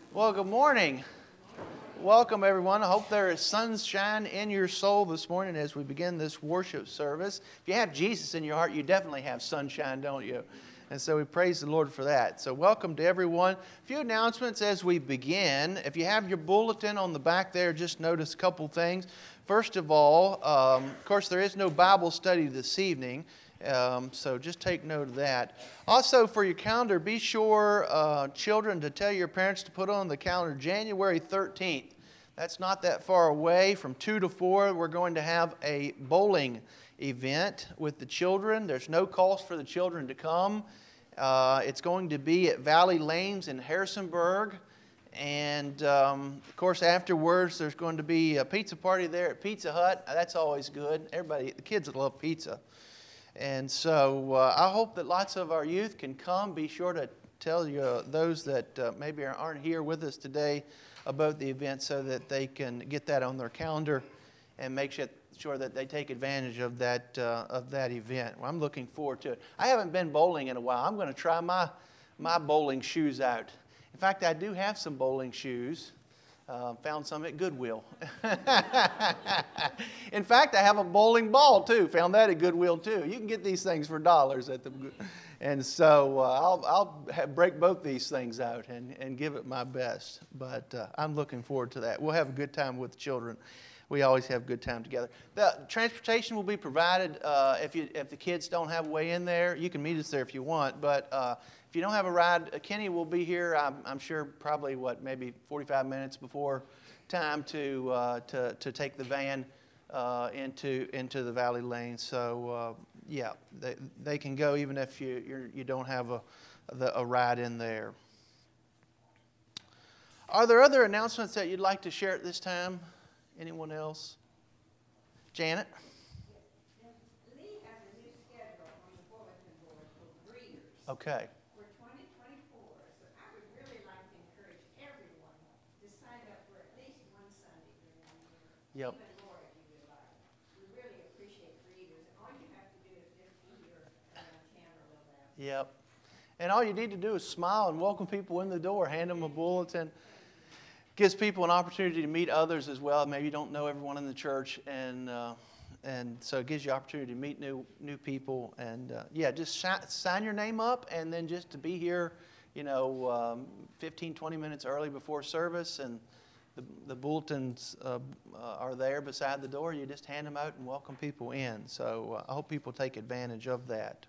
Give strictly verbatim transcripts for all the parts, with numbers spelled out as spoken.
Well, good morning. Welcome, everyone. I hope there is sunshine in your soul this morning as we begin this worship service. If you have Jesus in your heart, you definitely have sunshine, don't you? And so we praise the Lord for that. So welcome to everyone. A few announcements as we begin. If you have your bulletin on the back there, just notice a couple things. First of all, um, of course, there is no Bible study this evening. Um, so just take note of that. Also, for your calendar, be sure, uh, children, to tell your parents to put on the calendar January thirteenth. That's not that far away. From two to four, we're going to have a bowling event with the children. There's no cost for the children to come. Uh, it's going to be at Valley Lanes in Harrisonburg. And, um, of course, afterwards, there's going to be a pizza party there at Pizza Hut. That's always good. Everybody, the kids love pizza. And so uh, I hope that lots of our youth can come. Be sure to tell you, uh, those that uh, maybe aren't here with us today about the event so that they can get that on their calendar and make sure that they take advantage of that uh, of that event. Well, I'm looking forward to it. I haven't been bowling in a while. I'm going to try my, my bowling shoes out. In fact, I do have some bowling shoes. Uh, found some at Goodwill. In fact, I have a bowling ball too. Found that at Goodwill too. You can get these things for dollars at the, and so uh, I'll I'll have, break both these things out and, and give it my best. But uh, I'm looking forward to that. We'll have a good time with the children. We always have a good time together. The transportation will be provided. Uh, if you if the kids don't have a way in there, you can meet us there if you want. But uh, if you don't have a ride, uh, Kenny will be here. I'm, I'm sure probably what maybe forty-five minutes before time to uh, to to take the van uh, into into the Valley Lane. So uh, yeah, they they can go even if you you're, you don't have a the, a ride in there. Are there other announcements that you'd like to share at this time? Anyone else? Janet? Yes. Lee has a new schedule on the bulletin board for greeters. Okay. For twenty twenty-four. So I would really like to encourage everyone to sign up for at least one Sunday during the year. Yep. Even more if you would like. We really appreciate greeters. And all you have to do is just be here around ten or a little after. Yep. And all you need to do is smile and welcome people in the door. Hand them a bulletin. Gives people an opportunity to meet others as well. Maybe you don't know everyone in the church, and uh, and so it gives you opportunity to meet new new people. And uh, yeah, just sh- sign your name up, and then just to be here, you know, um, fifteen, twenty minutes early before service, and the the bulletins uh, uh, are there beside the door. You just hand them out and welcome people in. So uh, I hope people take advantage of that.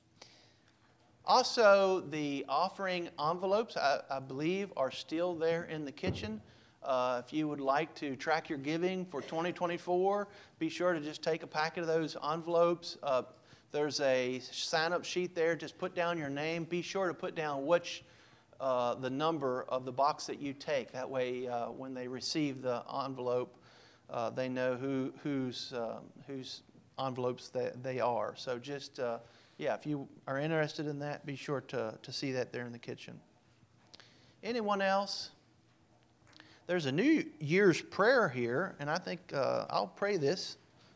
Also, the offering envelopes, I, I believe, are still there in the kitchen. Uh, if you would like to track your giving for twenty twenty-four, be sure to just take a packet of those envelopes. Uh, there's a sign-up sheet there. Just put down your name. Be sure to put down which uh, the number of the box that you take. That way, uh, when they receive the envelope, uh, they know who whose uh, whose envelopes they, they are. So just uh, Yeah, if you are interested in that, be sure to, to see that there in the kitchen. Anyone else? There's a New Year's prayer here, and I think uh, I'll pray this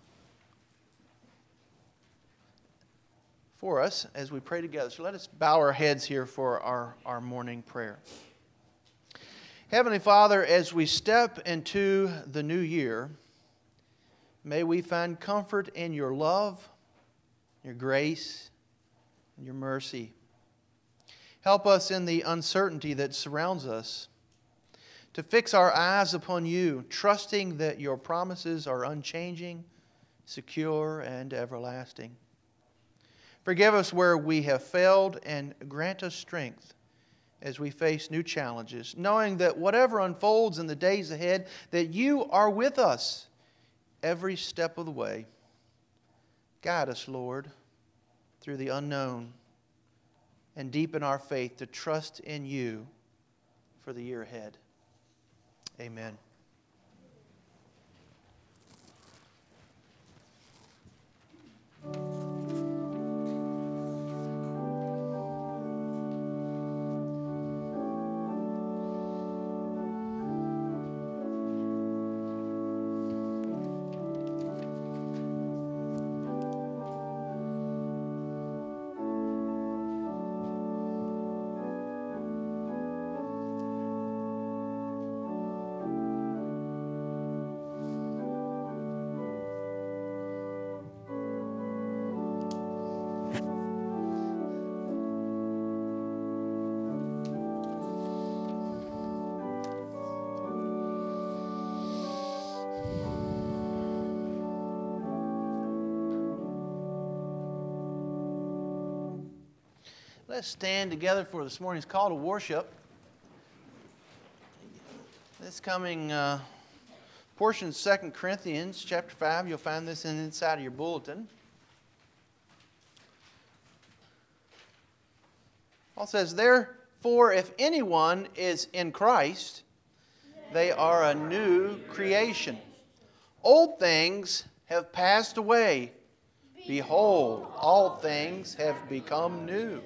for us as we pray together. So let us bow our heads here for our, our morning prayer. Heavenly Father, as we step into the new year, may we find comfort in your love, your grace, and your mercy. Help us in the uncertainty that surrounds us to fix our eyes upon you, trusting that your promises are unchanging, secure, and everlasting. Forgive us where we have failed and grant us strength as we face new challenges, knowing that whatever unfolds in the days ahead, that you are with us every step of the way. Guide us, Lord, through the unknown, and deepen our faith to trust in you for the year ahead. Amen. Let's stand together for this morning's call to worship. This coming uh, portion of Second Corinthians chapter five, you'll find this in inside of your bulletin. Paul says, "Therefore, if anyone is in Christ, they are a new creation. Old things have passed away. Behold, all things have become new.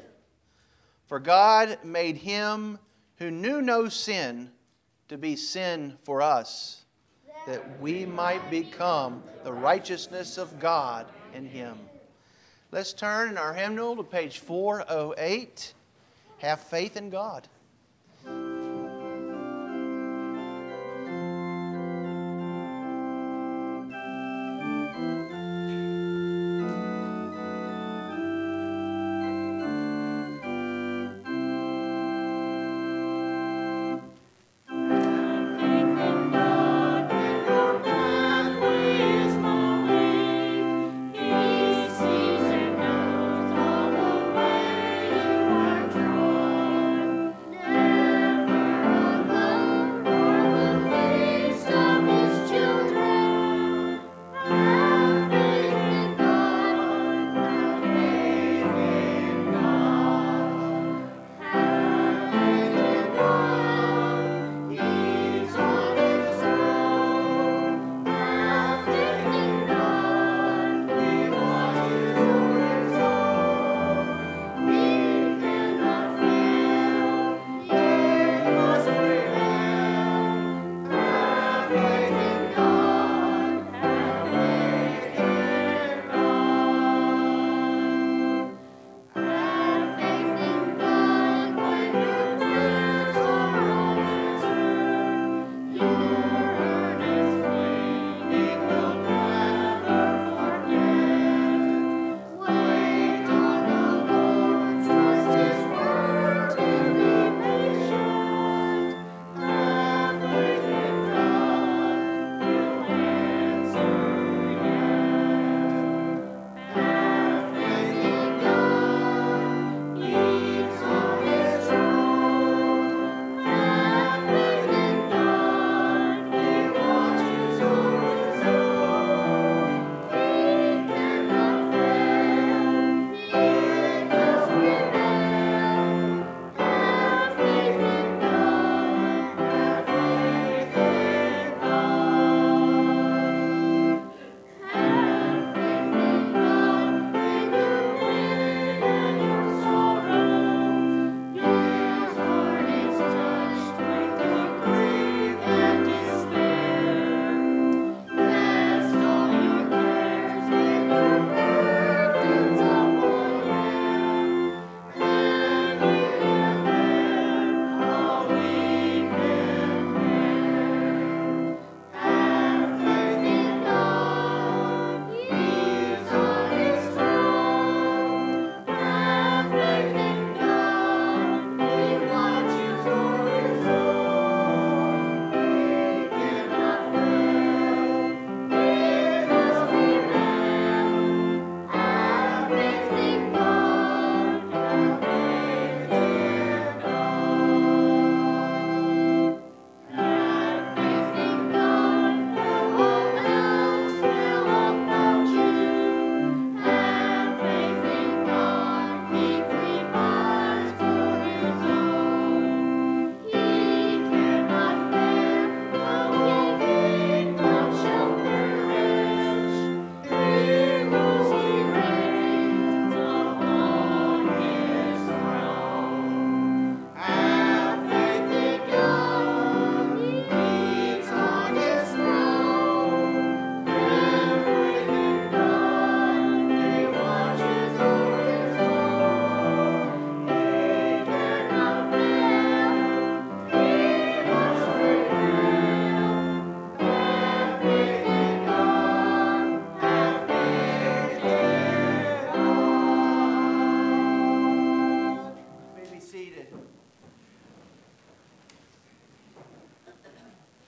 For God made him who knew no sin to be sin for us, that we might become the righteousness of God in him." Let's turn in our hymnal to page four oh eight. Have faith in God.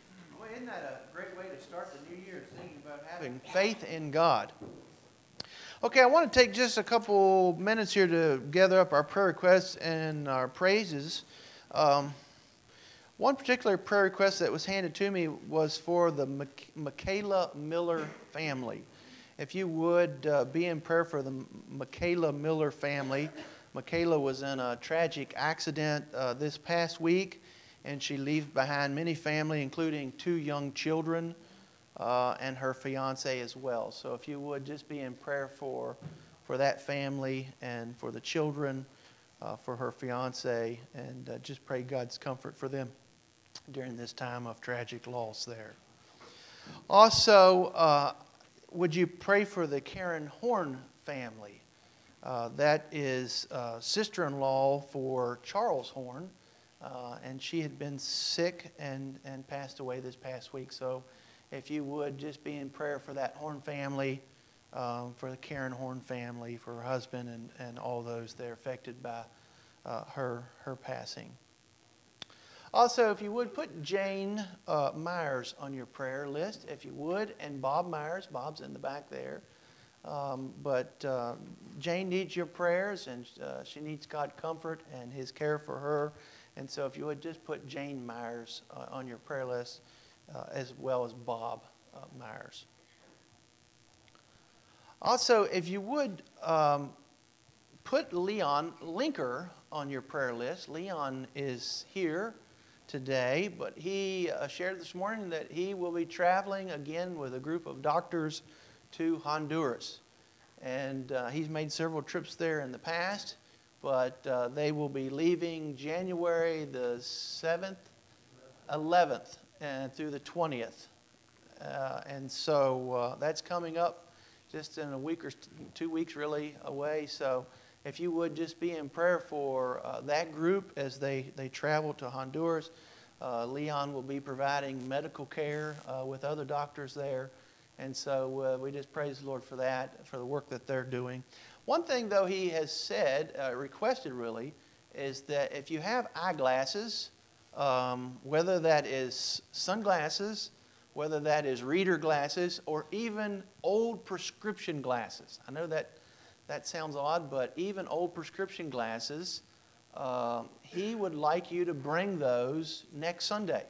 Faith in God. Okay, I want to take just a couple minutes here to gather up our prayer requests and our praises. Um, one particular prayer request that was handed to me was for the Mich- Michaela Miller family. If you would uh, be in prayer for the Michaela Miller family. Michaela was in a tragic accident uh, this past week, and she leaves behind many family, including two young children. Uh, and her fiance as well. So if you would just be in prayer for for that family and for the children, uh, for her fiance, and uh, just pray God's comfort for them during this time of tragic loss there. Also, uh, would you pray for the Karen Horn family? Uh, that is uh, sister-in-law for Charles Horn, uh, and she had been sick and, and passed away this past week. So if you would just be in prayer for that Horn family, um, for the Karen Horn family, for her husband, and, and all those that are affected by uh, her, her passing. Also, if you would, put Jane uh, Myers on your prayer list, if you would, and Bob Myers. Bob's in the back there. Um, but uh, Jane needs your prayers, and uh, she needs God's comfort and His care for her. And so if you would just put Jane Myers uh, on your prayer list, uh, as well as Bob uh, Myers. Also, if you would, um, put Leon Linker on your prayer list. Leon is here today, but he uh, shared this morning that he will be traveling again with a group of doctors to Honduras. And uh, he's made several trips there in the past, but uh, they will be leaving January the seventh, eleventh, and through the twentieth. Uh, and so uh, that's coming up just in a week or two weeks really away. So if you would just be in prayer for uh, that group as they, they travel to Honduras. Uh, Leon will be providing medical care uh, with other doctors there. And so uh, we just praise the Lord for that, for the work that they're doing. One thing, though, he has said, uh, requested really, is that if you have eyeglasses, um, whether that is sunglasses, whether that is reader glasses, or even old prescription glasses. I know that that sounds odd, but even old prescription glasses, uh, he would like you to bring those next Sunday.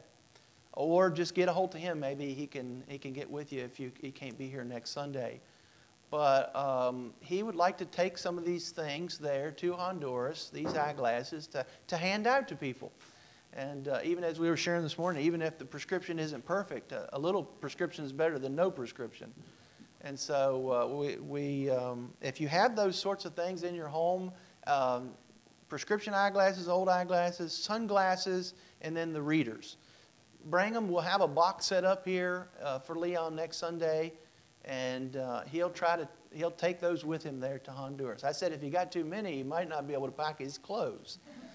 Or just get a hold of him. Maybe he can he can get with you if you, he can't be here next Sunday. But um, he would like to take some of these things there to Honduras, these eyeglasses, to, to hand out to people. And uh, even as we were sharing this morning, even if the prescription isn't perfect, a, a little prescription is better than no prescription. And so uh, we, we um, if you have those sorts of things in your home, um, prescription eyeglasses, old eyeglasses, sunglasses, and then the readers. Bring them. We'll have a box set up here uh, for Leon next Sunday, and uh, he'll try to he'll take those with him there to Honduras. I said if you got too many, he might not be able to pack his clothes,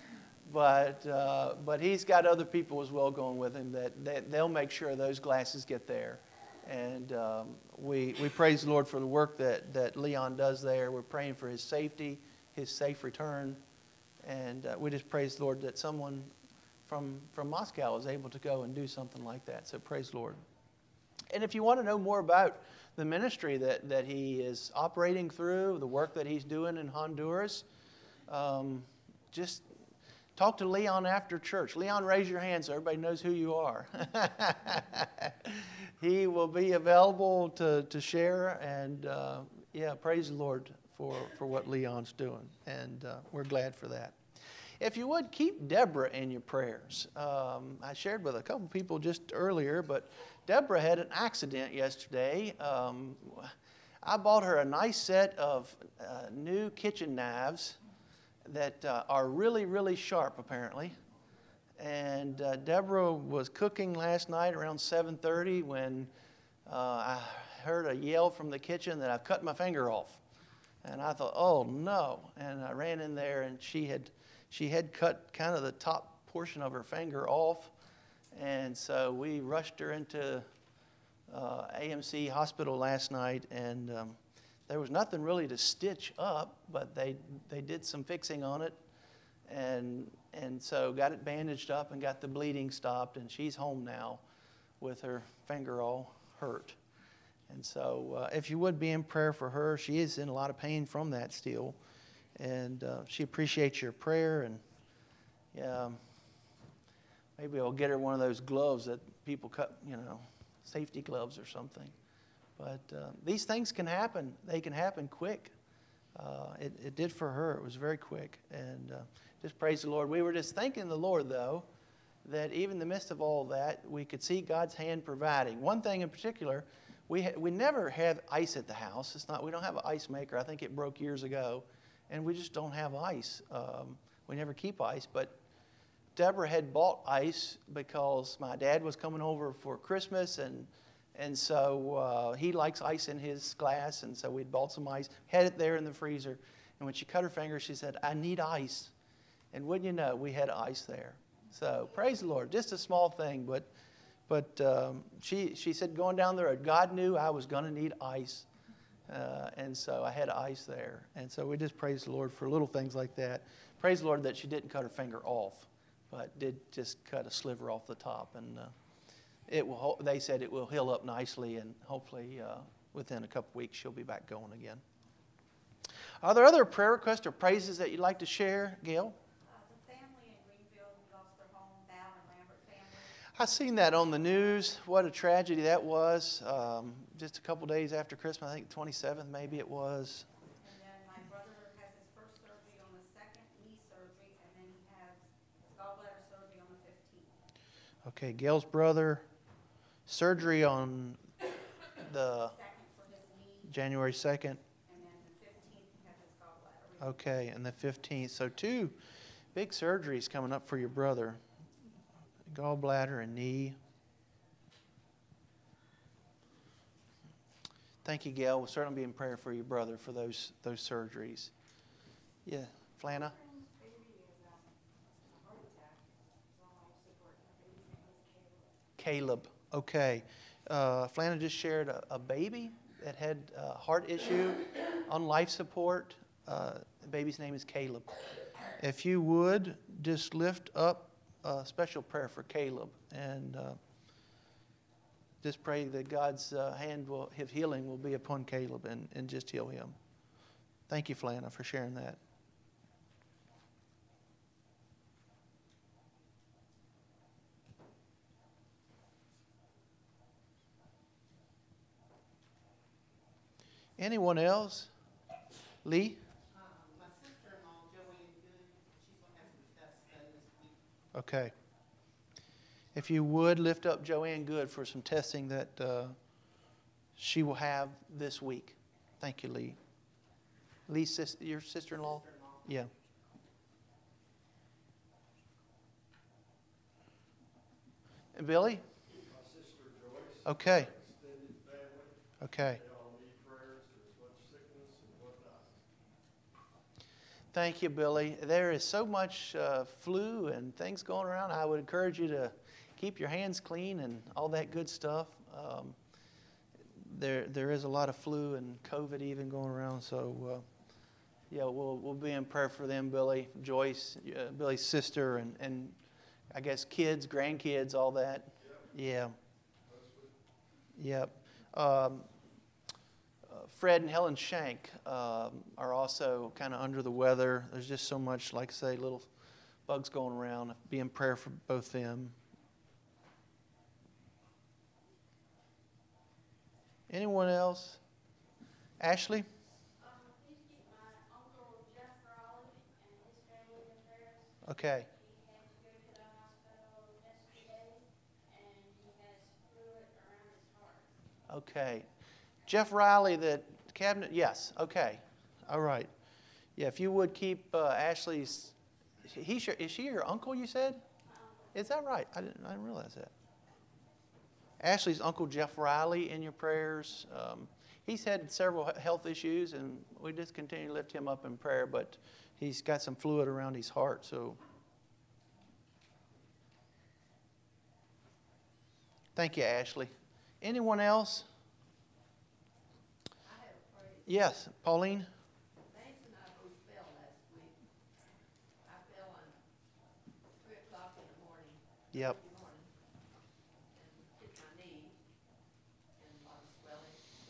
but uh, but he's got other people as well going with him that, that they'll make sure those glasses get there, and um, we we praise the Lord for the work that that Leon does there. We're praying for his safety, his safe return, and uh, we just praise the Lord that someone from from Moscow is able to go and do something like that. So praise the Lord. And if you want to know more about the ministry that, that he is operating through, the work that he's doing in Honduras, um, just talk to Leon after church. Leon, raise your hand so everybody knows who you are. He will be available to, to share, and uh, yeah, praise the Lord for, for what Leon's doing, and uh, we're glad for that. If you would, keep Deborah in your prayers. Um, I shared with a couple people just earlier, but Deborah had an accident yesterday. Um, I bought her a nice set of uh, new kitchen knives that uh, are really, really sharp, apparently. And uh, Deborah was cooking last night around seven thirty when uh, I heard a yell from the kitchen that I've cut my finger off. And I thought, oh, no. And I ran in there, and she had... She had cut kind of the top portion of her finger off, and so we rushed her into uh, A M C hospital last night, and um, there was nothing really to stitch up, but they they did some fixing on it, and and so got it bandaged up and got the bleeding stopped, and she's home now with her finger all hurt. And so uh, if you would be in prayer for her, she is in a lot of pain from that still. And uh, she appreciates your prayer. And yeah, maybe I'll get her one of those gloves that people cut, you know, safety gloves or something. But uh, these things can happen. They can happen quick. Uh, it, it did for her. It was very quick. And uh, just praise the Lord. We were just thanking the Lord, though, that even in the midst of all that, we could see God's hand providing. One thing in particular, we ha- we never have ice at the house. It's not. We don't have an ice maker. I think it broke years ago. And we just don't have ice. Um, we never keep ice. But Deborah had bought ice because my dad was coming over for Christmas, and and so uh, he likes ice in his glass, and so we'd bought some ice, had it there in the freezer, and when she cut her finger, she said, "I need ice," and wouldn't you know, we had ice there. So praise the Lord, just a small thing, but but um, she she said going down the road, God knew I was going to need ice, uh, and so I had ice there, and so we just praise the Lord for little things like that. Praise the Lord that she didn't cut her finger off, but did just cut a sliver off the top, and uh, it will. They said it will heal up nicely, and hopefully uh, within a couple weeks she'll be back going again. Are there other prayer requests or praises that you'd like to share, Gail? Uh, the family in Greenfield lost their home, Val and Lambert family. I seen that on the news. What a tragedy that was. Um, just a couple days after Christmas, I think twenty-seventh maybe it was. And then my brother has his first surgery on the second, knee surgery, and then he has his gallbladder surgery on the fifteenth. Okay, Gail's brother, surgery on the Second for his knee, January second. and then the fifteenth he has his gallbladder. Okay, and the fifteenth. So two big surgeries coming up for your brother. Gallbladder and knee. Thank you, Gail. We'll certainly be in prayer for your brother for those those surgeries. Yeah, Flanna? Caleb. Okay. Uh, Flanna just shared a, a baby that had a heart issue on life support. Uh, the baby's name is Caleb. If you would, just lift up a special prayer for Caleb and uh, just pray that God's uh, hand will, his healing will be upon Caleb and, and just heal him. Thank you, Flanna, for sharing that. Anyone else? Lee? Um, my sister-in-law, Joanne Good, she's going to have some tests done this week. Okay. If you would, lift up Joanne Good for some testing that uh, she will have this week. Thank you, Lee. Lee, sis- your sister-in-law? Sister-in-law. Yeah. And Billy? My sister Joyce. Okay. Extended family. Okay. They all need prayers. There's much sickness and whatnot. Thank you, Billy. There is so much uh, flu and things going around. I would encourage you to keep your hands clean and all that good stuff. Um, there, there is a lot of flu and COVID even going around. So, uh, yeah, we'll we'll be in prayer for them, Billy, Joyce, uh, Billy's sister, and, and I guess kids, grandkids, all that. Yep. Yeah. Yep. Um, uh, Fred and Helen Shank um, are also kind of under the weather. There's just so much, like I say, little bugs going around. Be in prayer for both them. Anyone else? Ashley? Um, please keep my uncle Jeff Raleigh and his family in prayers. Okay. He had to go to the hospital yesterday, and he has fluid around his heart. Okay. Jeff Riley, the cabinet, yes. Okay. All right. Yeah, if you would keep uh, Ashley's, he, is she your uncle, you said? My uncle. Is that right? I didn't, I didn't realize that. Ashley's uncle Jeff Riley in your prayers. Um, he's had several health issues, and we just continue to lift him up in prayer, but he's got some fluid around his heart, so. Thank you, Ashley. Anyone else? I have a praise. Yes, Pauline? Lance and I both fell last week. I fell on three o'clock in the morning. Yep. Thursday morning, and hit my knee, and a lot of swelling.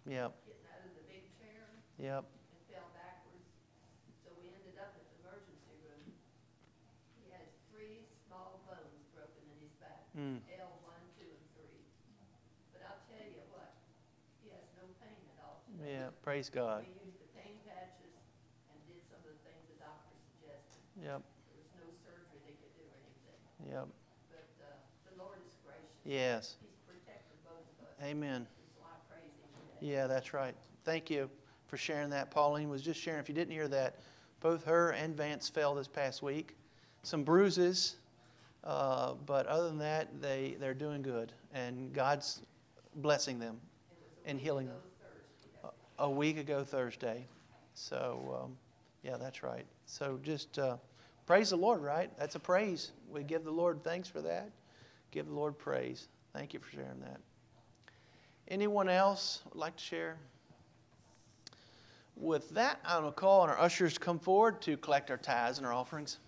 Yep. getting out of the big chair Yep. and fell backwards. So we ended up at the emergency room. He has three small bones broken in his back, Mm. L one, two, and three. But I'll tell you what, he has no pain at all today. Yeah. Praise God. We used the pain patches and did some of the things the doctor suggested. Yep. There was no surgery that could do anything. Yep. But uh, the Lord is gracious. Yes. He's protected both of us. Amen. So I praise him for that. Yeah, that's right. Thank you for sharing that. Pauline was just sharing. If you didn't hear that, both her and Vance fell this past week. Some bruises, uh, but other than that, they, they're doing good. And God's blessing them It was a and week healing ago them. Thursday. A, a week ago Thursday. So, um, yeah, that's right. So just uh, praise the Lord, right? That's a praise. We give the Lord thanks for that. Give the Lord praise. Thank you for sharing that. Anyone else would like to share? With that, I'm going to call on our ushers to come forward to collect our tithes and our offerings.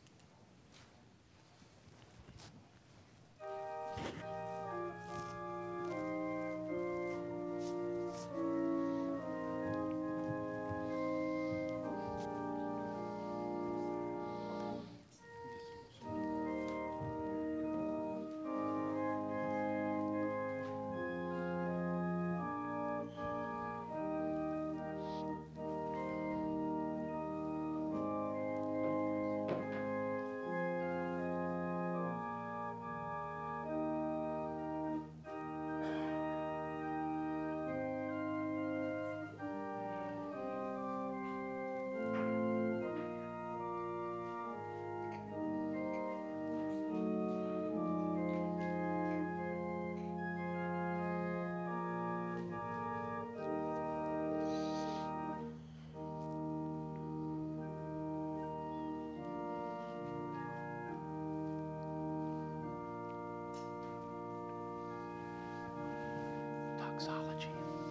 Doxology.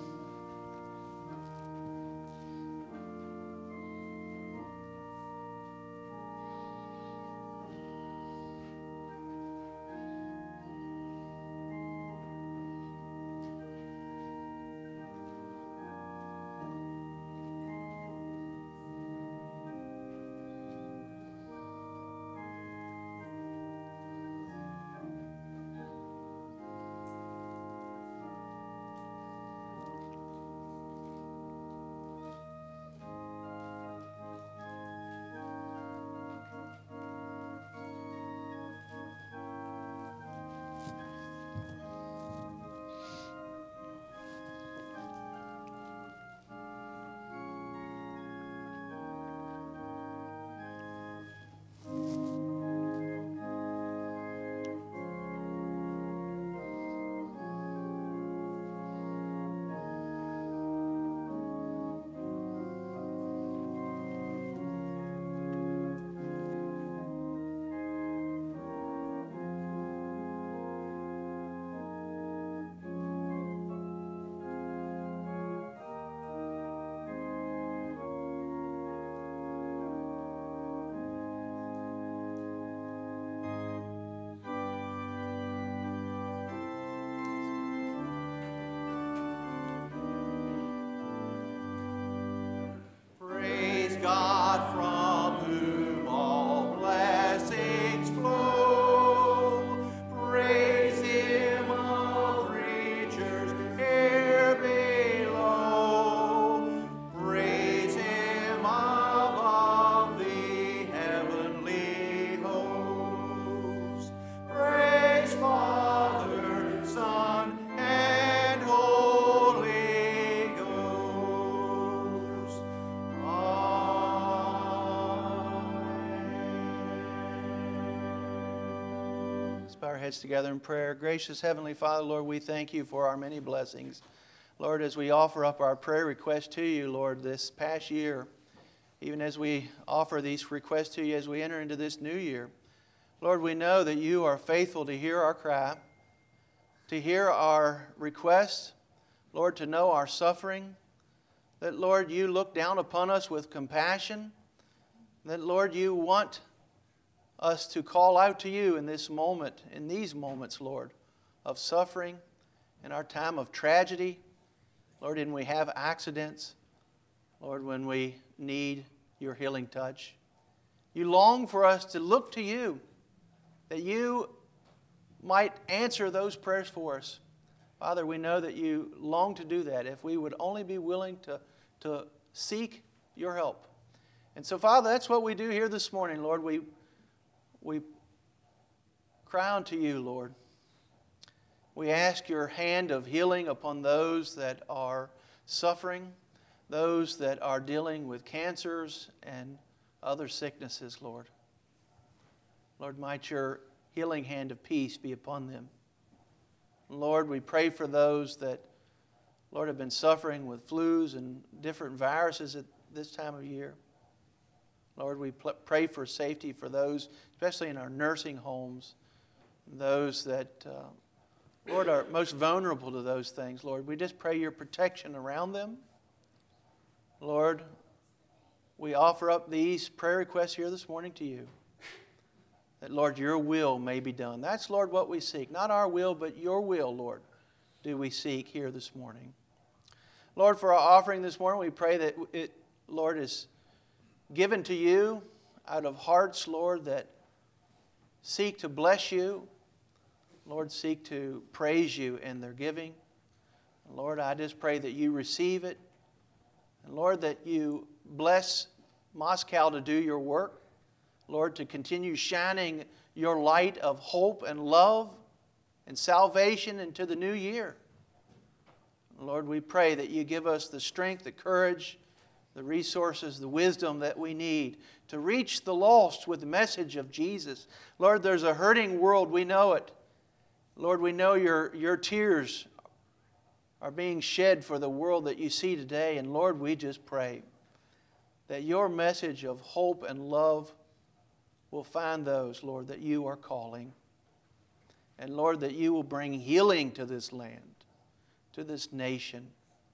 Praise God from whom all blessings flow. Praise Him, all creatures here below. Praise Him above the heavenly host. Praise Father, Son, and Holy Ghost. Let's bow our heads together in prayer. Gracious Heavenly Father, Lord, we thank you for our many blessings. Lord, as we offer up our prayer requests to you, Lord, this past year, even as we offer these requests to you as we enter into this new year, Lord, we know that you are faithful to hear our cry, to hear our requests, Lord, to know our suffering, that, Lord, you look down upon us with compassion, that, Lord, you want us to call out to you in this moment, in these moments, Lord, of suffering, in our time of tragedy. Lord, when we have accidents, Lord, when we need your healing touch. You long for us to look to you, that you might answer those prayers for us. Father, we know that you long to do that if we would only be willing to, to seek your help. And so, Father, that's what we do here this morning, Lord. We, we cry unto you, Lord. We ask your hand of healing upon those that are suffering, those that are dealing with cancers and other sicknesses, Lord. Lord, might your healing hand of peace be upon them. Lord, we pray for those that, Lord, have been suffering with flus and different viruses at this time of year. Lord, we pray for safety for those, especially in our nursing homes, those that, uh, Lord, are most vulnerable to those things. Lord, we just pray your protection around them. Lord, we offer up these prayer requests here this morning to you. That, Lord, your will may be done. That's, Lord, what we seek. Not our will, but your will, Lord, do we seek here this morning. Lord, for our offering this morning, we pray that it, Lord, is given to you out of hearts, Lord, that seek to bless you. Lord, seek to praise you in their giving. Lord, I just pray that you receive it. And Lord, that you bless Moscow to do your work. Lord, to continue shining your light of hope and love and salvation into the new year. Lord, we pray that you give us the strength, the courage, the resources, the wisdom that we need to reach the lost with the message of Jesus. Lord, there's a hurting world. We know it. Lord, we know your, your tears are being shed for the world that you see today. And Lord, we just pray that your message of hope and love will find those, Lord, that you are calling. And Lord, that you will bring healing to this land, to this nation,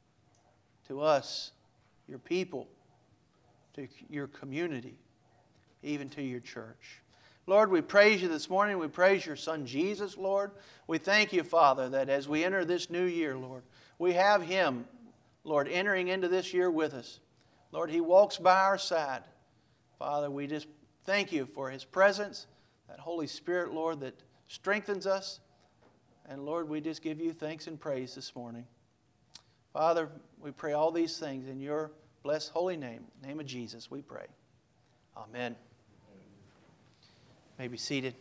to us, your people, to your community, even to your church. Lord, we praise you this morning. We praise your Son Jesus, Lord. We thank you, Father, that as we enter this new year, Lord, we have him, Lord, entering into this year with us. Lord, he walks by our side. Father, we just thank you for his presence, that Holy Spirit, Lord, that strengthens us. And Lord, we just give you thanks and praise this morning. Father, we pray all these things in your blessed holy name, in the name of Jesus, we pray. Amen. You may be seated.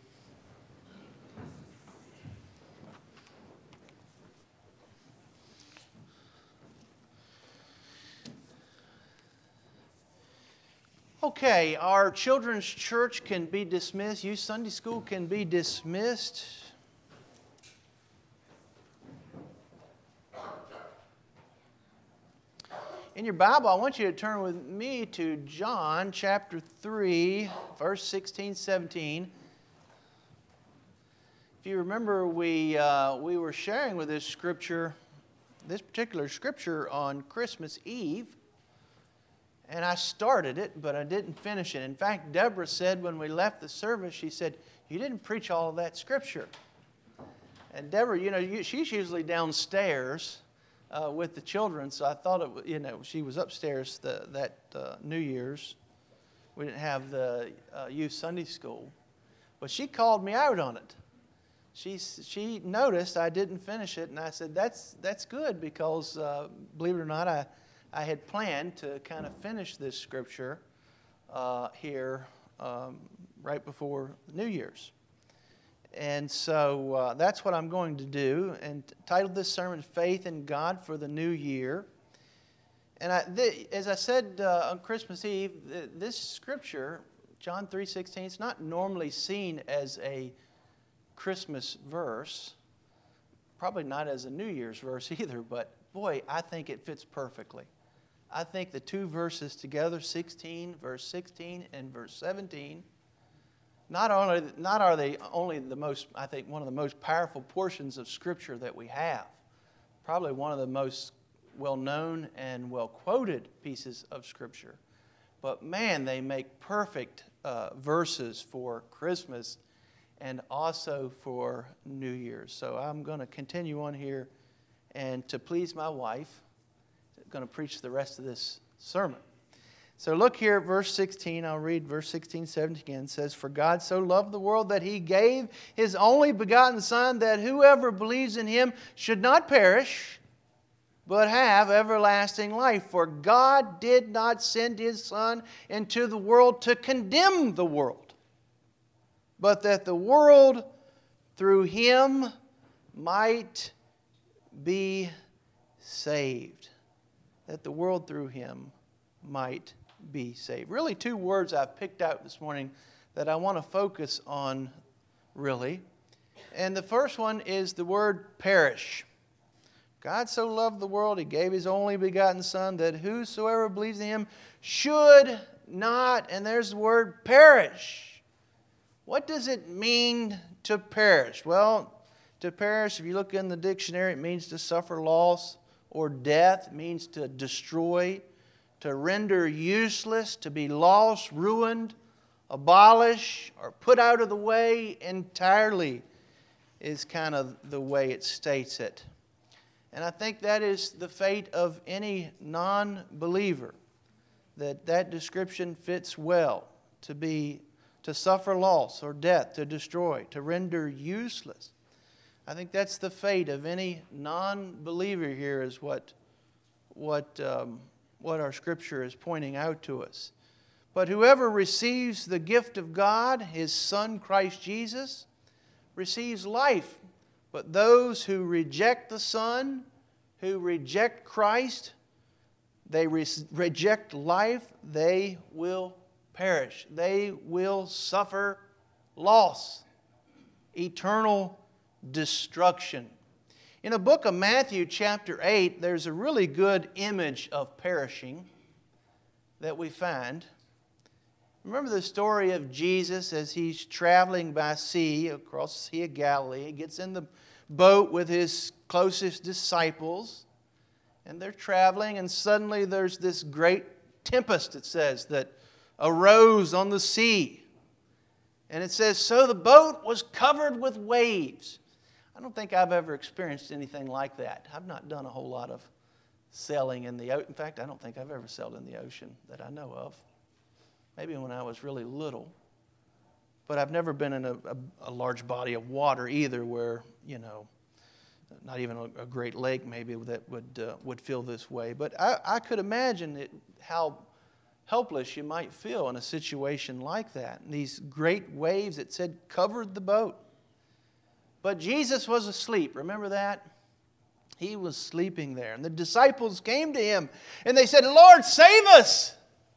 Okay, our children's church can be dismissed. Youth Sunday school can be dismissed. In your Bible, I want you to turn with me to John chapter three, verse sixteen, seventeen. If you remember, we, uh, we were sharing with this scripture, this particular scripture on Christmas Eve. And I started it, but I didn't finish it. In fact, Deborah said when we left the service, she said, you didn't preach all of that scripture. And Deborah, you know, you, she's usually downstairs uh, with the children, so I thought, it, you know, she was upstairs the, that uh, New Year's. We didn't have the uh, youth Sunday school. But she called me out on it. She, she noticed I didn't finish it, and I said, that's, that's good because, uh, believe it or not, I... I had planned to kind of finish this scripture uh, here um, right before New Year's. And so uh, that's what I'm going to do, and titled this sermon, Faith in God for the New Year. And I, th- as I said uh, on Christmas Eve, th- this scripture, John three sixteen, it's not normally seen as a Christmas verse, probably not as a New Year's verse either, but boy, I think it fits perfectly. I think the two verses together, sixteen, verse sixteen and verse seventeen, not only not are they only the most, I think, one of the most powerful portions of Scripture that we have, probably one of the most well-known and well-quoted pieces of Scripture, but man, they make perfect uh, verses for Christmas and also for New Year's. So I'm going to continue on here, and to please my wife, going to preach the rest of this sermon. So look here at verse sixteen. I'll read verse sixteen, seventeen again. It says, "For God so loved the world that He gave His only begotten Son, that whoever believes in Him should not perish, but have everlasting life. For God did not send His Son into the world to condemn the world, but that the world through Him might be saved." That the world through Him might be saved. Really, two words I've picked out this morning that I want to focus on, really. And the first one is the word perish. God so loved the world, He gave His only begotten Son, that whosoever believes in Him should not, and there's the word perish. What does it mean to perish? Well, to perish, if you look in the dictionary, it means to suffer loss or death. It means to destroy, to render useless, to be lost, ruined, abolish, or put out of the way entirely is kind of the way it states it. And I think that is the fate of any non-believer, that that description fits well, to be, to suffer loss or death, to destroy, to render useless. I think that's the fate of any non-believer here, is what, what, um, what our Scripture is pointing out to us. But whoever receives the gift of God, His Son Christ Jesus, receives life. But those who reject the Son, who reject Christ, they re- reject life, they will perish. They will suffer loss, eternal destruction. In the book of Matthew chapter eight, there's a really good image of perishing that we find. Remember the story of Jesus as He's traveling by sea across the Sea of Galilee. He gets in the boat with His closest disciples, and they're traveling, and suddenly there's this great tempest, it says, that arose on the sea. And it says, so the boat was covered with waves. I don't think I've ever experienced anything like that. I've not done a whole lot of sailing in the ocean. In fact, I don't think I've ever sailed in the ocean that I know of. Maybe when I was really little. But I've never been in a, a, a large body of water either, where, you know, not even a, a great lake maybe that would uh, would feel this way. But I, I could imagine it, how helpless you might feel in a situation like that. And these great waves, it said, covered the boat. But Jesus was asleep. Remember that? He was sleeping there. And the disciples came to Him and they said, Lord, save us!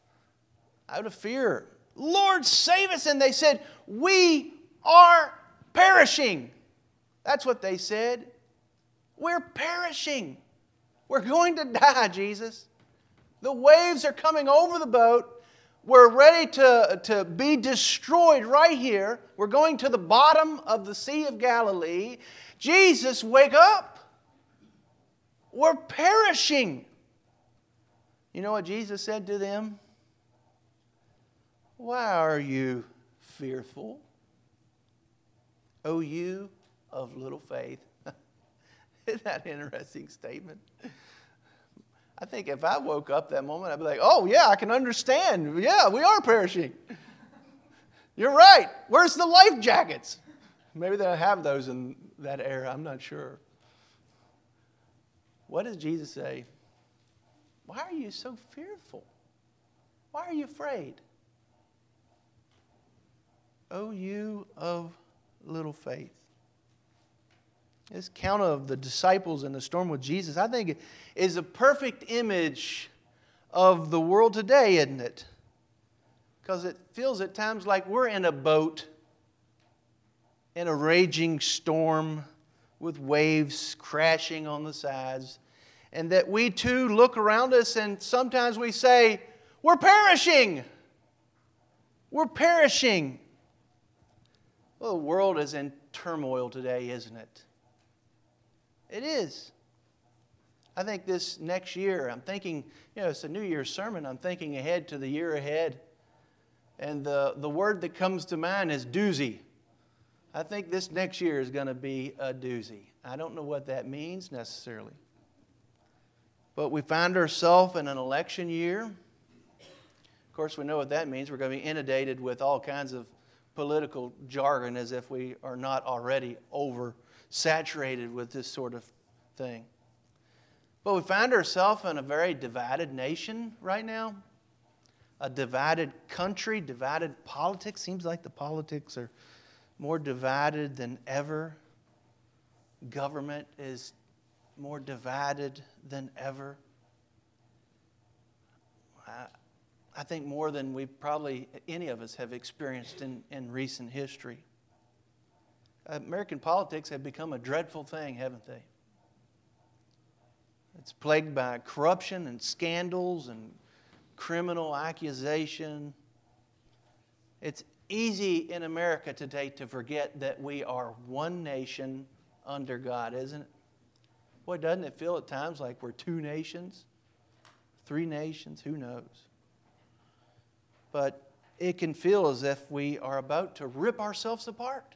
Out of fear. Lord, save us! And they said, we are perishing. That's what they said. We're perishing. We're going to die, Jesus. The waves are coming over the boat. We're ready to, to be destroyed right here. We're going to the bottom of the Sea of Galilee. Jesus, wake up. We're perishing. You know what Jesus said to them? Why are you fearful, O you of little faith? Isn't that an interesting statement? I think if I woke up that moment, I'd be like, oh, yeah, I can understand. Yeah, we are perishing. You're right. Where's the life jackets? Maybe they'll have those in that era. I'm not sure. What does Jesus say? Why are you so fearful? Why are you afraid? O you of little faith. This account of the disciples in the storm with Jesus, I think, is a perfect image of the world today, isn't it? Because it feels at times like we're in a boat in a raging storm with waves crashing on the sides, and that we too look around us and sometimes we say, we're perishing. We're perishing. Well, the world is in turmoil today, isn't it? It is. I think this next year, I'm thinking, you know, it's a New Year's sermon. I'm thinking ahead to the year ahead. And the, the word that comes to mind is doozy. I think this next year is going to be a doozy. I don't know what that means necessarily. But we find ourselves in an election year. Of course, we know what that means. We're going to be inundated with all kinds of political jargon as if we are not already oversaturated with this sort of thing. But we find ourselves in a very divided nation right now. A divided country, divided politics. Seems like the politics are more divided than ever. Government is more divided than ever. I, I think more than we probably, any of us, have experienced in, in recent history. American politics have become a dreadful thing, haven't they? It's plagued by corruption and scandals and criminal accusation. It's easy in America today to forget that we are one nation under God, isn't it? Boy, doesn't it feel at times like we're two nations? Three nations? Who knows? But it can feel as if we are about to rip ourselves apart.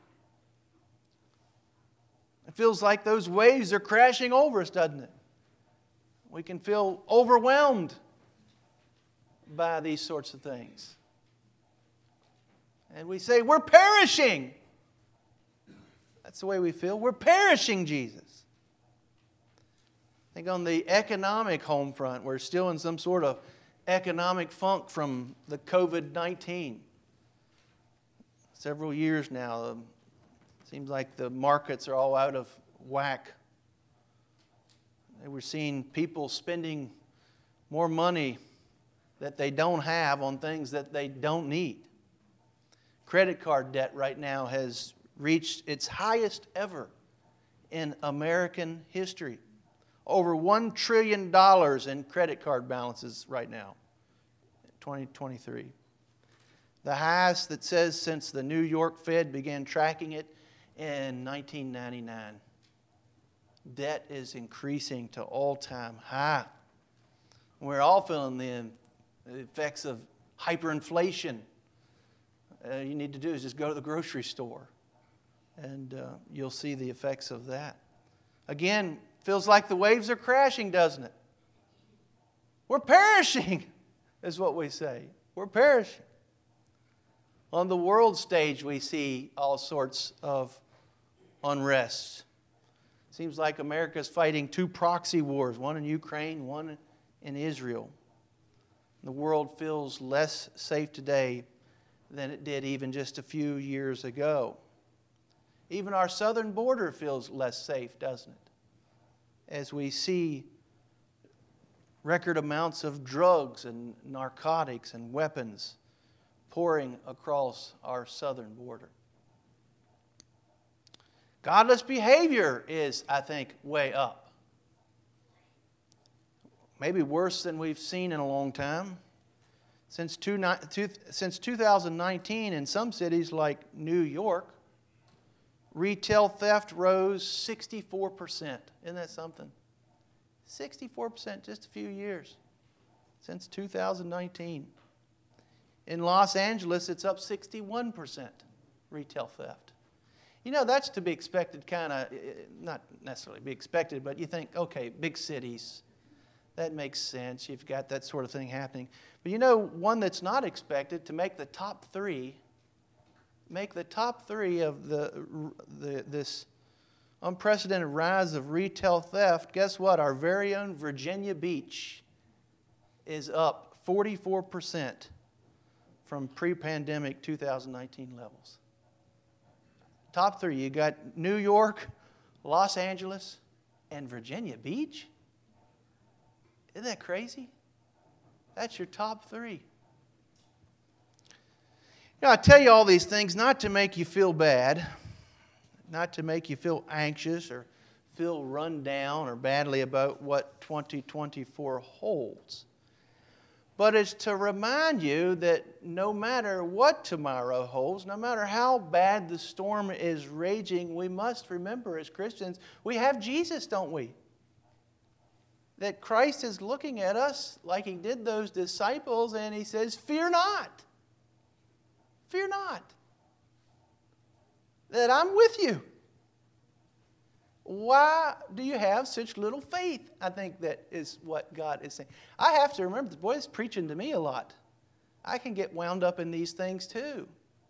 It feels like those waves are crashing over us, doesn't it? We can feel overwhelmed by these sorts of things. And we say, we're perishing. That's the way we feel. We're perishing, Jesus. I think on the economic home front, we're still in some sort of economic funk from the covid nineteen. Several years now, it seems like the markets are all out of whack. We're seeing people spending more money that they don't have on things that they don't need. Credit card debt right now has reached its highest ever in American history. Over one trillion dollars in credit card balances right now, twenty twenty-three. The highest that says since the New York Fed began tracking it in nineteen ninety-nine. Debt is increasing to all-time high. We're all feeling the effects of hyperinflation. Uh, you need to do is just go to the grocery store, and uh, you'll see the effects of that. Again, feels like the waves are crashing, doesn't it? We're perishing, is what we say. We're perishing. On the world stage, we see all sorts of unrest. Seems like America's fighting two proxy wars, one in Ukraine, one in Israel. The world feels less safe today than it did even just a few years ago. Even our southern border feels less safe, doesn't it? As we see record amounts of drugs and narcotics and weapons pouring across our southern border. Godless behavior is, I think, way up. Maybe worse than we've seen in a long time. Since, two, two, since two thousand nineteen, in some cities like New York, retail theft rose sixty-four percent. Isn't that something? sixty-four percent just a few years. Since two thousand nineteen. In Los Angeles, it's up sixty-one percent retail theft. You know, that's to be expected, kind of, not necessarily be expected, but you think, okay, big cities, that makes sense. You've got that sort of thing happening. But you know, one that's not expected to make the top three, make the top three of the, the this unprecedented rise of retail theft, guess what? Our very own Virginia Beach is up forty-four percent from pre-pandemic two thousand nineteen levels. Top three, you got New York, Los Angeles, and Virginia Beach. Isn't that crazy? That's your top three. You know, I tell you all these things not to make you feel bad, not to make you feel anxious or feel run down or badly about what twenty twenty-four holds. But it's to remind you that no matter what tomorrow holds, no matter how bad the storm is raging, we must remember as Christians, we have Jesus, don't we? That Christ is looking at us like He did those disciples, and He says, fear not. Fear not. That I'm with you. why do you have such little faith? I think that is what God is saying. I have to remember, boy, it's preaching to me a lot. I can get wound up in these things too.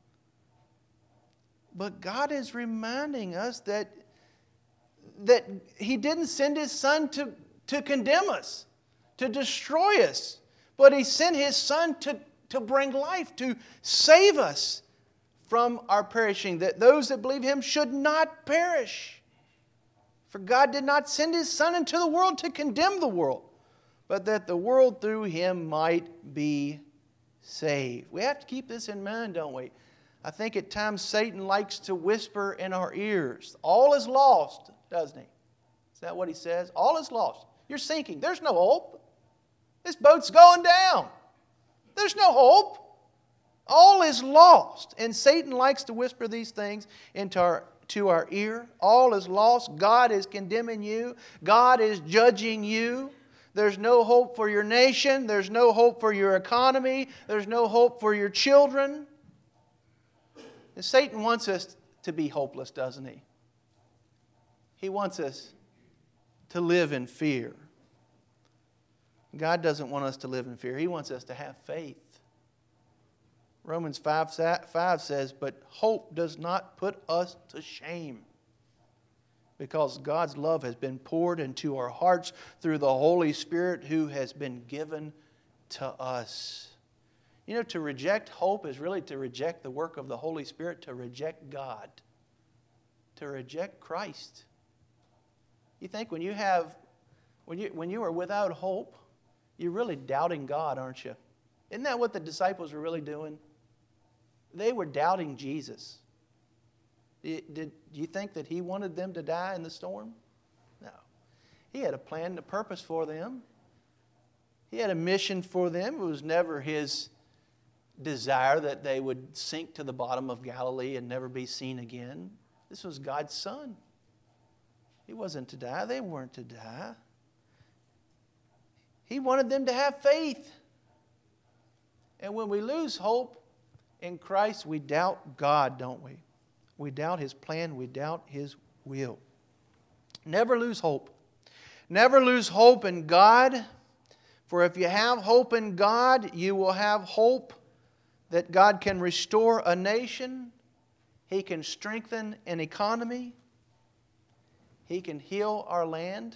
But God is reminding us that, that He didn't send His Son to, to condemn us, to destroy us, but He sent His Son to, to bring life, to save us from our perishing, that those that believe Him should not perish. For God did not send His Son into the world to condemn the world, but that the world through Him might be saved. We have to keep this in mind, don't we? I think at times Satan likes to whisper in our ears, all is lost, doesn't he? Is that what he says? All is lost. You're sinking. There's no hope. This boat's going down. There's no hope. All is lost. And Satan likes to whisper these things into our, to our ear. All is lost. God is condemning you. God is judging you. There's no hope for your nation. There's no hope for your economy. There's no hope for your children. And Satan wants us to be hopeless, doesn't he? He wants us to live in fear. God doesn't want us to live in fear. He wants us to have faith. Romans five, five says, but hope does not put us to shame, because God's love has been poured into our hearts through the Holy Spirit who has been given to us. You know, to reject hope is really to reject the work of the Holy Spirit, to reject God, to reject Christ. You think when you have, when you when you are without hope, you're really doubting God, aren't you? Isn't that what the disciples were really doing? They were doubting Jesus. Did, did you think that He wanted them to die in the storm? No. He had a plan and a purpose for them. He had a mission for them. It was never His desire that they would sink to the bottom of Galilee and never be seen again. This was God's Son. He wasn't to die. They weren't to die. He wanted them to have faith. And when we lose hope in Christ, we doubt God, don't we? We doubt His plan. We doubt His will. Never lose hope. Never lose hope in God. For if you have hope in God, you will have hope that God can restore a nation. He can strengthen an economy. He can heal our land.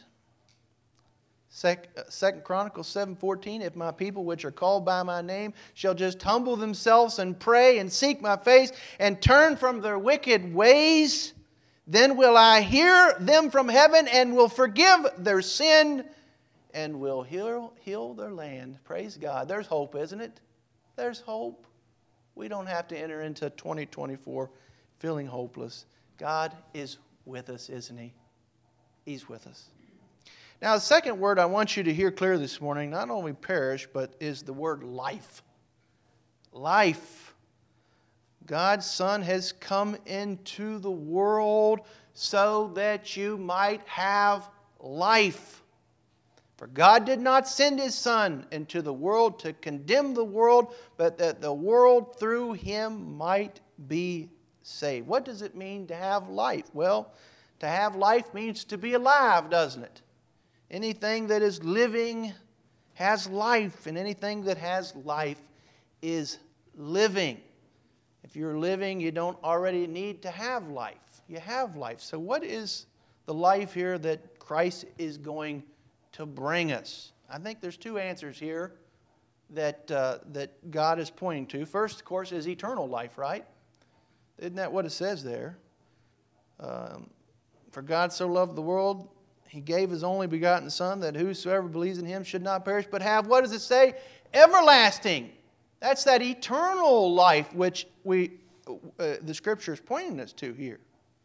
Second Chronicles seven fourteen, if my people which are called by my name shall just humble themselves and pray and seek my face and turn from their wicked ways, then will I hear them from heaven and will forgive their sin and will heal, heal their land. Praise God. There's hope, isn't it? There's hope. We don't have to enter into twenty twenty-four feeling hopeless. God is with us, isn't He? He's with us. Now, the second word I want you to hear clear this morning, not only perish, but is the word life. Life. God's Son has come into the world so that you might have life. For God did not send His Son into the world to condemn the world, but that the world through Him might be saved. What does it mean to have life? Well, to have life means to be alive, doesn't it? Anything that is living has life, and anything that has life is living. If you're living, you don't already need to have life. You have life. So what is the life here that Christ is going to bring us? I think there's two answers here that, uh, that God is pointing to. First, of course, is eternal life, right? Isn't that what it says there? Um, For God so loved the world, He gave His only begotten Son, that whosoever believes in Him should not perish, but have, what does it say? Everlasting. That's that eternal life which we, uh, the Scripture is pointing us to here.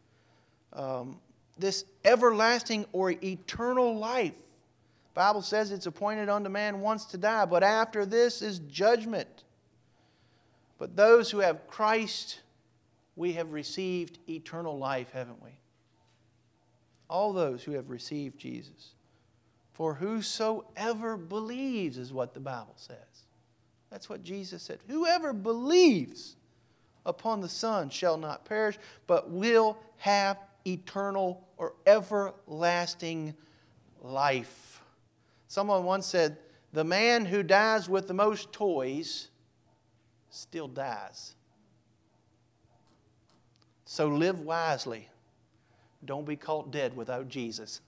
Um, this everlasting or eternal life. The Bible says it's appointed unto man once to die, but after this is judgment. But those who have Christ, we have received eternal life, haven't we? All those who have received Jesus. For whosoever believes is what the Bible says. That's what Jesus said. Whoever believes upon the Son shall not perish, but will have eternal or everlasting life. Someone once said, the man who dies with the most toys still dies. So live wisely. Don't be caught dead without Jesus.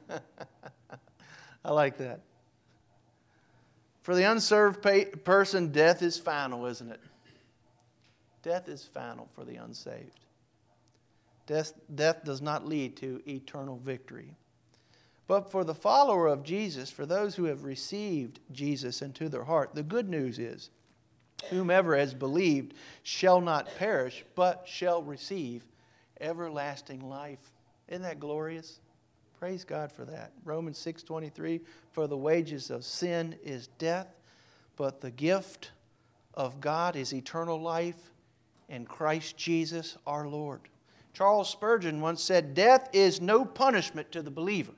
I like that. For the unsaved person, death is final, isn't it? Death is final for the unsaved. Death, death does not lead to eternal victory. But for the follower of Jesus, for those who have received Jesus into their heart, the good news is, whomever has believed shall not perish, but shall receive everlasting life. Isn't that glorious? Praise God for that. Romans six twenty-three, for the wages of sin is death, but the gift of God is eternal life in Christ Jesus our Lord. Charles Spurgeon once said, death is no punishment to the believer.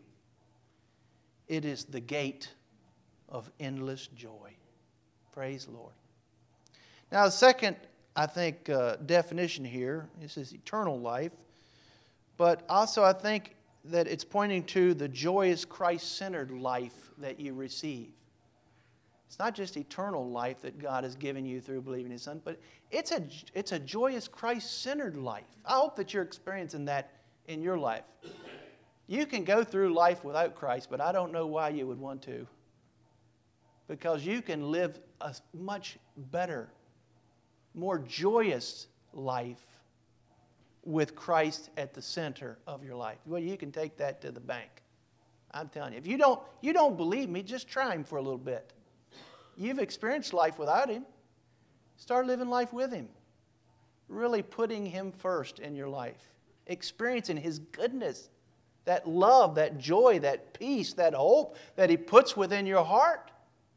It is the gate of endless joy. Praise the Lord. Now, the second, I think, uh, definition here, this is eternal life. But also, I think that it's pointing to the joyous Christ-centered life that you receive. It's not just eternal life that God has given you through believing His Son, but it's a, it's a joyous Christ-centered life. I hope that you're experiencing that in your life. You can go through life without Christ, but I don't know why you would want to. Because you can live a much better, more joyous life with Christ at the center of your life. Well, you can take that to the bank. I'm telling you. If you don't, you don't believe me, just try Him for a little bit. You've experienced life without Him. Start living life with Him. Really putting Him first in your life. Experiencing His goodness. That love, that joy, that peace, that hope that He puts within your heart.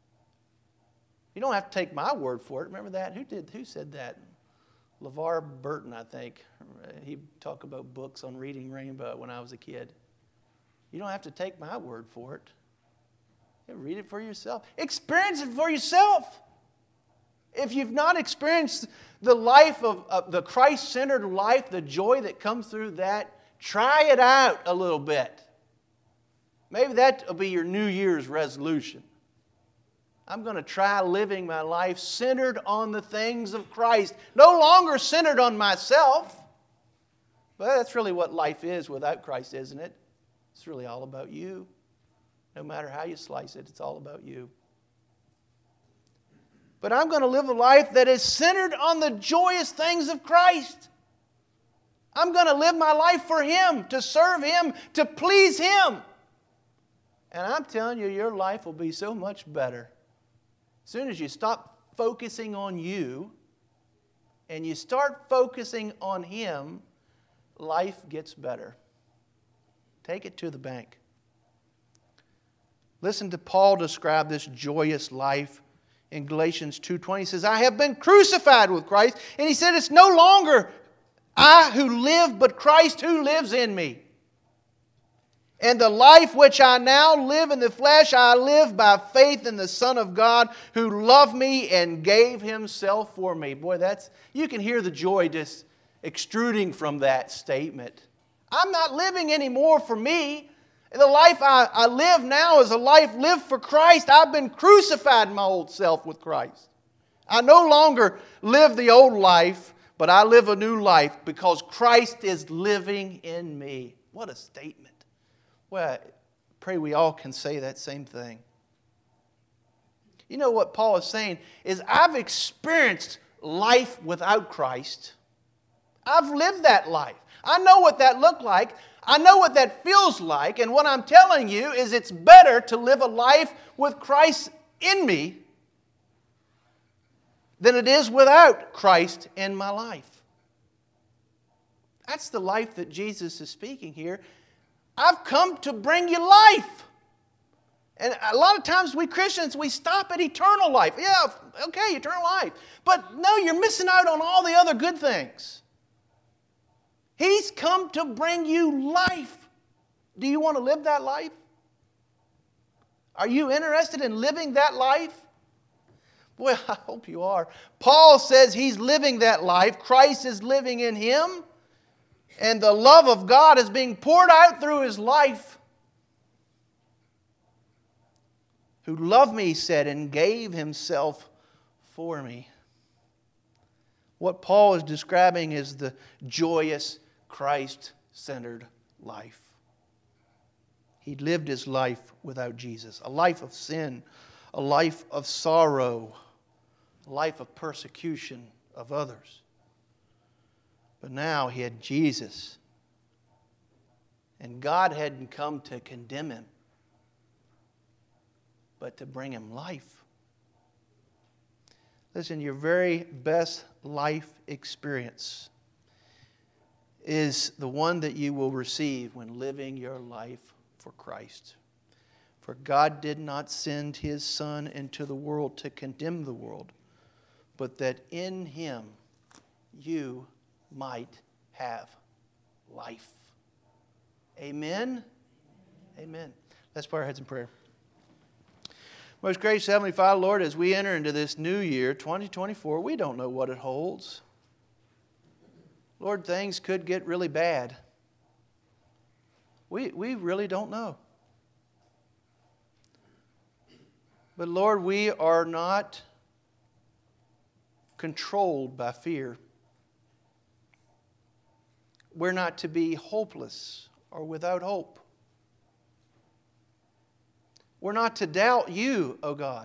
You don't have to take my word for it. Remember that? Who did? Who said that? LeVar Burton, I think. He talked about books on reading Rainbow when I was a kid. You don't have to take my word for it. You read it for yourself. Experience it for yourself. If you've not experienced the life of, of the Christ-centered life, the joy that comes through that, try it out a little bit. Maybe that will be your New Year's resolution. I'm going to try living my life centered on the things of Christ. No longer centered on myself. But that's really what life is without Christ, isn't it? It's really all about you. No matter how you slice it, it's all about you. But I'm going to live a life that is centered on the joyous things of Christ. I'm going to live my life for Him, to serve Him, to please Him. And I'm telling you, your life will be so much better. As soon as you stop focusing on you and you start focusing on Him, life gets better. Take it to the bank. Listen to Paul describe this joyous life in Galatians two twenty. He says, I have been crucified with Christ. And he said, it's no longer I who live, but Christ who lives in me. And the life which I now live in the flesh, I live by faith in the Son of God who loved me and gave Himself for me. Boy, that's, you can hear the joy just extruding from that statement. I'm not living anymore for me. The life I, I live now is a life lived for Christ. I've been crucified in my old self with Christ. I no longer live the old life, but I live a new life because Christ is living in me. What a statement. Well, I pray we all can say that same thing. You know what Paul is saying is I've experienced life without Christ. I've lived that life. I know what that looked like. I know what that feels like. And what I'm telling you is it's better to live a life with Christ in me than it is without Christ in my life. That's the life that Jesus is speaking here. I've come to bring you life. And a lot of times we Christians, we stop at eternal life. Yeah, okay, eternal life. But no, you're missing out on all the other good things. He's come to bring you life. Do you want to live that life? Are you interested in living that life? Well, I hope you are. Paul says he's living that life. Christ is living in him. And the love of God is being poured out through his life. Who loved me, he said, and gave himself for me. What Paul is describing is the joyous, Christ-centered life. He lived his life without Jesus, a life of sin, a life of sorrow, a life of persecution of others. But now he had Jesus, and God hadn't come to condemn him, but to bring him life. Listen, your very best life experience is the one that you will receive when living your life for Christ. For God did not send his Son into the world to condemn the world, but that in him you might have life. Amen? Amen. Let's bow our heads in prayer. Most gracious Heavenly Father, Lord, as we enter into this new year, twenty twenty-four, we don't know what it holds. Lord, things could get really bad. We, we really don't know. But Lord, we are not controlled by fear. We're not to be hopeless or without hope. We're not to doubt you, O God.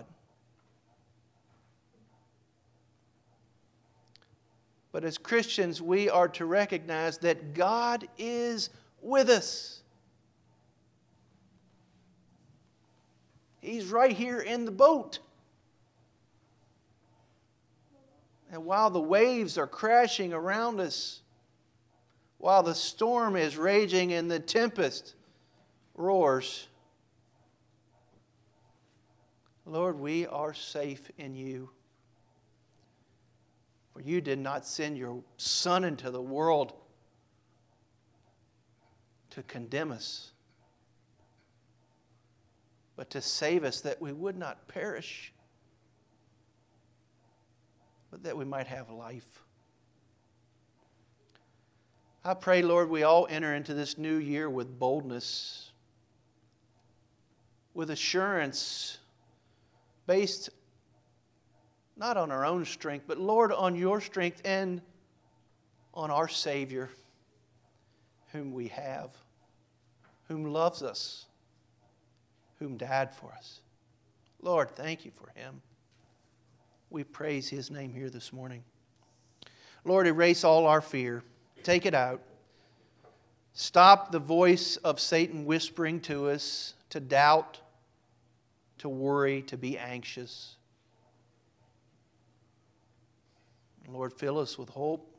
But as Christians, we are to recognize that God is with us. He's right here in the boat. And while the waves are crashing around us, while the storm is raging and the tempest roars, Lord, we are safe in you. For you did not send your Son into the world to condemn us, but to save us, that we would not perish, but that we might have life. I pray, Lord, we all enter into this new year with boldness, with assurance, based not on our own strength, but Lord, on your strength and on our Savior, whom we have, whom loves us, whom died for us. Lord, thank you for him. We praise his name here this morning. Lord, erase all our fear. Take it out. Stop the voice of Satan whispering to us to doubt, to worry, to be anxious. Lord, fill us with hope.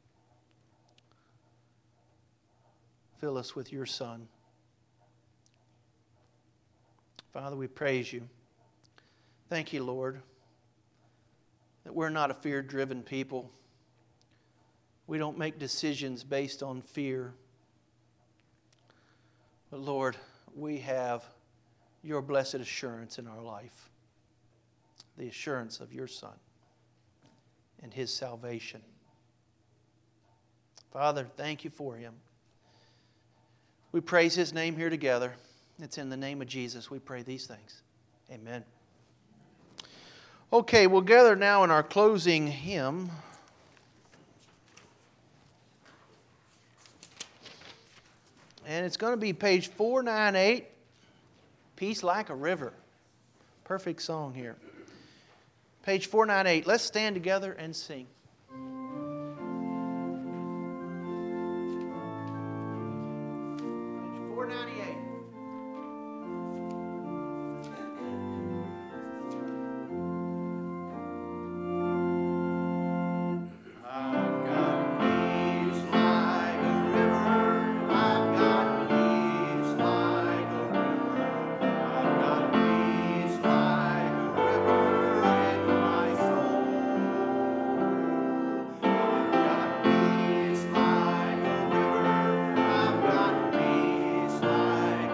Fill us with your Son. Father, we praise you. Thank you, Lord, that we're not a fear-driven people. We don't make decisions based on fear. But Lord, we have your blessed assurance in our life, the assurance of your Son and his salvation. Father, thank you for him. We praise his name here together. It's in the name of Jesus we pray these things. Amen. Okay, we'll gather now in our closing hymn. And it's going to be page four ninety-eight, Peace Like a River. Perfect song here. Page four ninety-eight. Let's stand together and sing. Page four ninety-eight. Like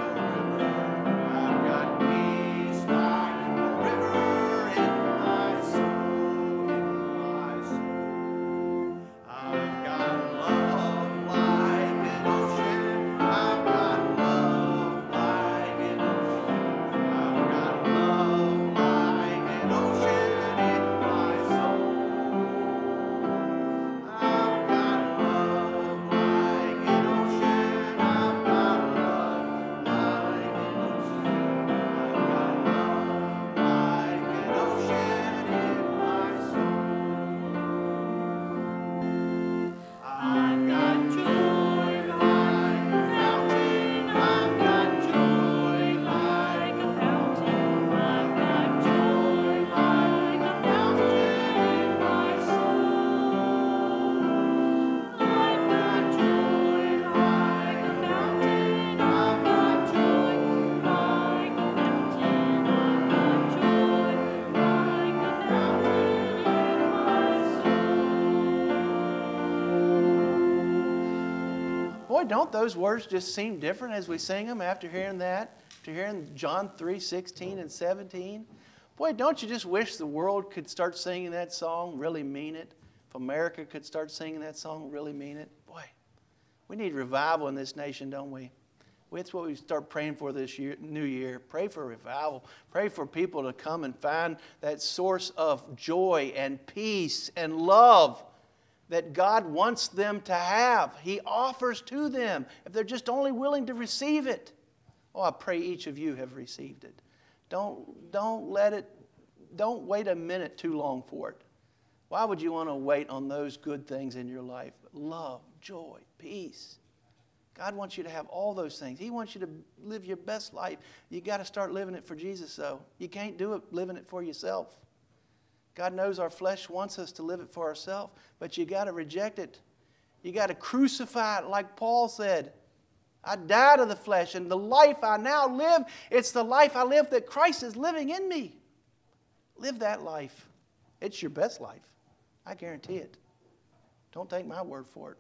Boy, don't those words just seem different as we sing them after hearing that, after hearing John three sixteen and seventeen? Boy, don't you just wish the world could start singing that song, really mean it? If America could start singing that song, really mean it? Boy, we need revival in this nation, don't we? That's what we start praying for this year, new year. Pray for revival. Pray for people to come and find that source of joy and peace and love that God wants them to have. He offers to them if they're just only willing to receive it. Oh, I pray each of you have received it. Don't, don't let it, don't wait a minute too long for it. Why would you want to wait on those good things in your life? Love, joy, peace. God wants you to have all those things. He wants you to live your best life. You got to start living it for Jesus, though. You can't do it living it for yourself. God knows our flesh wants us to live it for ourselves, but you got to reject it. You got to crucify it, like Paul said. I died to the flesh, and the life I now live, it's the life I live that Christ is living in me. Live that life. It's your best life. I guarantee it. Don't take my word for it.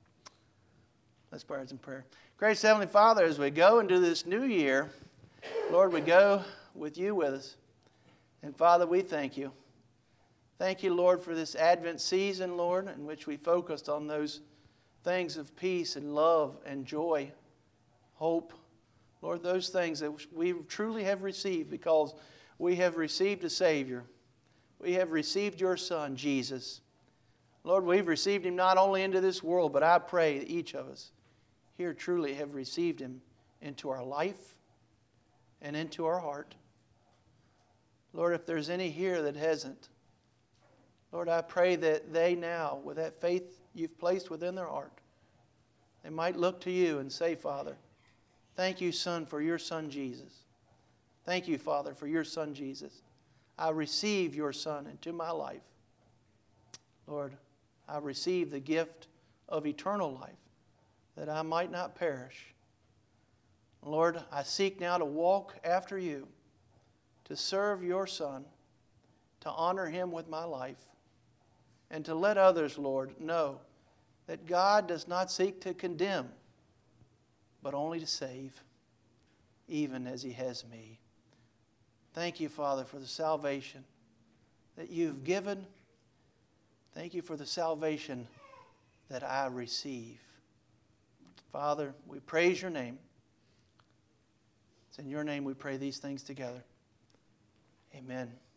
Let's pray in prayer. Gracious Heavenly Father, as we go into this new year, Lord, we go with you with us. And Father, we thank you. Thank you, Lord, for this Advent season, Lord, in which we focused on those things of peace and love and joy, hope. Lord, those things that we truly have received because we have received a Savior. We have received your Son, Jesus. Lord, we've received Him not only into this world, but I pray that each of us here truly have received Him into our life and into our heart. Lord, if there's any here that hasn't, Lord, I pray that they now, with that faith you've placed within their heart, they might look to you and say, Father, thank you, Son, for your Son, Jesus. Thank you, Father, for your Son, Jesus. I receive your Son into my life. Lord, I receive the gift of eternal life that I might not perish. Lord, I seek now to walk after you, to serve your Son, to honor him with my life, and to let others, Lord, know that God does not seek to condemn, but only to save, even as he has me. Thank you, Father, for the salvation that you've given. Thank you for the salvation that I receive. Father, we praise your name. It's in your name we pray these things together. Amen.